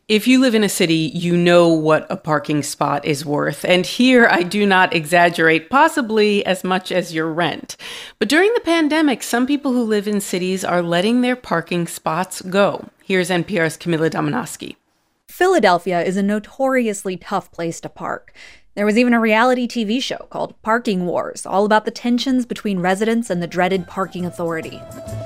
If you live in a city, you know what a parking spot is worth. And here, I do not exaggerate, possibly as much as your rent. But during the pandemic, some people who live in cities are letting their parking spots go. Here's NPR's Camila Domonoske. Philadelphia is a notoriously tough place to park. There was even a reality TV show called Parking Wars, all about the tensions between residents and the dreaded parking authority.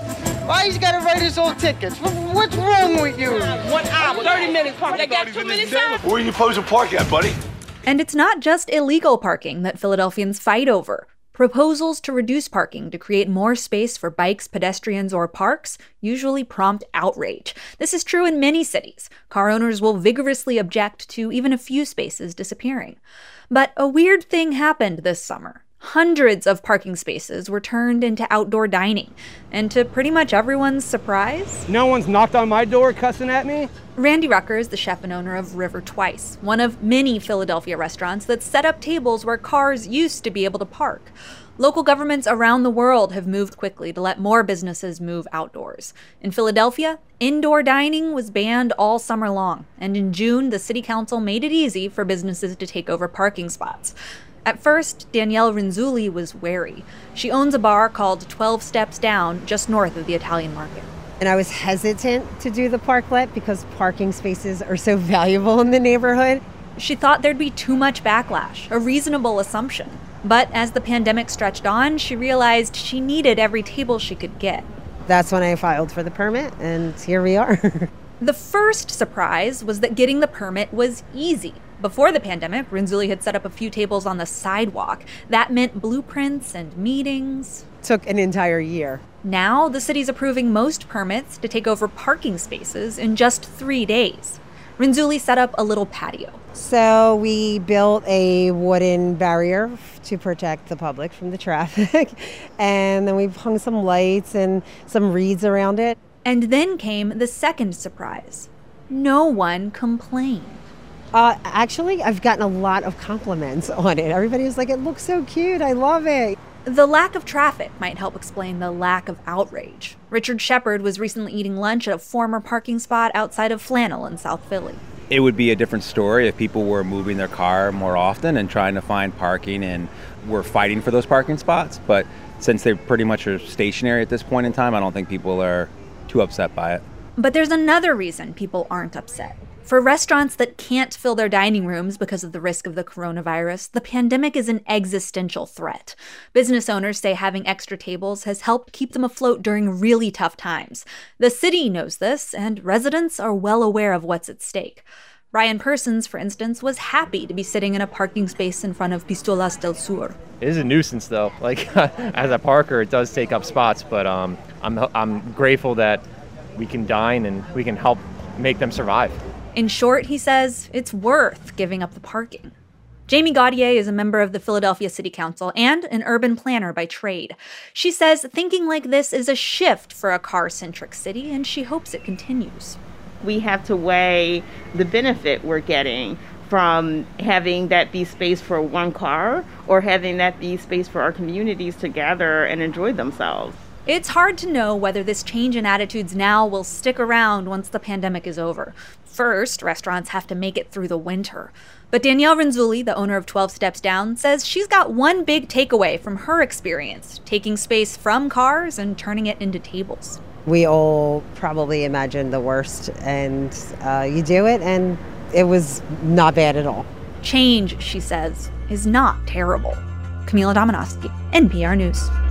Why he's got to write his own tickets? What's wrong with you? 1 hour, 30 minutes park. They got 2 minutes time. Where are you supposed to park at, buddy? And it's not just illegal parking that Philadelphians fight over. Proposals to reduce parking to create more space for bikes, pedestrians, or parks usually prompt outrage. This is true in many cities. Car owners will vigorously object to even a few spaces disappearing. But a weird thing happened this summer. Hundreds of parking spaces were turned into outdoor dining. And to pretty much everyone's surprise, no one's knocked on my door cussing at me. Randy Rucker is the chef and owner of River Twice, one of many Philadelphia restaurants that set up tables where cars used to be able to park. Local governments around the world have moved quickly to let more businesses move outdoors. In Philadelphia, indoor dining was banned all summer long. And in June, the city council made it easy for businesses to take over parking spots. At first, Danielle Renzulli was wary. She owns a bar called 12 Steps Down, just north of the Italian market. And I was hesitant to do the parklet because parking spaces are so valuable in the neighborhood. She thought there'd be too much backlash, a reasonable assumption. But as the pandemic stretched on, she realized she needed every table she could get. That's when I filed for the permit, and here we are. The first surprise was that getting the permit was easy. Before the pandemic, Renzulli had set up a few tables on the sidewalk. That meant blueprints and meetings. Took an entire year. Now, the city's approving most permits to take over parking spaces in just 3 days. Renzulli set up a little patio. So we built a wooden barrier to protect the public from the traffic. And then we hung some lights and some reeds around it. And then came the second surprise. No one complained. Actually, I've gotten a lot of compliments on it. Everybody was like, it looks so cute. I love it. The lack of traffic might help explain the lack of outrage. Richard Shepard was recently eating lunch at a former parking spot outside of Flannel in South Philly. It would be a different story if people were moving their car more often and trying to find parking and were fighting for those parking spots. But since they pretty much are stationary at this point in time, I don't think people are too upset by it. But there's another reason people aren't upset. For restaurants that can't fill their dining rooms because of the risk of the coronavirus, the pandemic is an existential threat. Business owners say having extra tables has helped keep them afloat during really tough times. The city knows this, and residents are well aware of what's at stake. Ryan Persons, for instance, was happy to be sitting in a parking space in front of Pistolas del Sur. It is a nuisance, though. As a parker, it does take up spots, but I'm grateful that we can dine and we can help make them survive. In short, he says, it's worth giving up the parking. Jamie Gaudier is a member of the Philadelphia City Council and an urban planner by trade. She says thinking like this is a shift for a car-centric city, and she hopes it continues. We have to weigh the benefit we're getting from having that be space for one car or having that be space for our communities to gather and enjoy themselves. It's hard to know whether this change in attitudes now will stick around once the pandemic is over. First, restaurants have to make it through the winter. But Danielle Renzulli, the owner of 12 Steps Down, says she's got one big takeaway from her experience, taking space from cars and turning it into tables. We all probably imagined the worst, and you do it, and it was not bad at all. Change, she says, is not terrible. Camila Domonoske, NPR News.